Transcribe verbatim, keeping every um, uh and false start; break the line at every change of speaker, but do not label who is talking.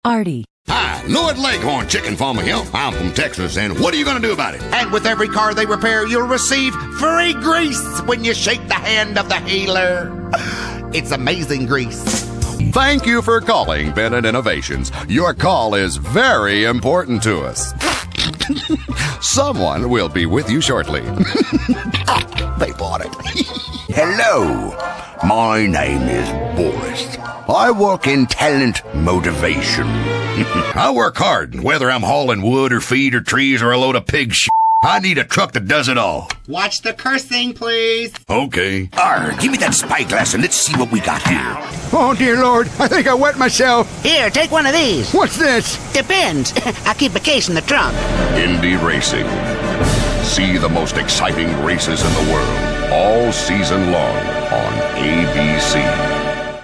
Artie.
Hi, Lloyd Leghorn Chicken Farmer here. I'm from Texas, and what are you going to do about it?
And with every car they repair, you'll receive free grease when you shake the hand of the healer. It's amazing grease.
Thank you for calling Bennett Innovations. Your call is very important to us. Someone will be with you shortly. Ah, they bought it.
Hello, my name is Boris. I work in talent motivation.
I work hard, whether I'm hauling wood or feed or trees or a load of pig shit. I need a truck that does it all.
Watch the cursing, please.
Okay.
Arr, give me that spyglass and let's see what we got here.
Oh, dear Lord, I think I wet myself.
Here, take one of these.
What's this?
Depends. I keep a case in the trunk.
Indy Racing. See the most exciting races in the world all season long on A B C.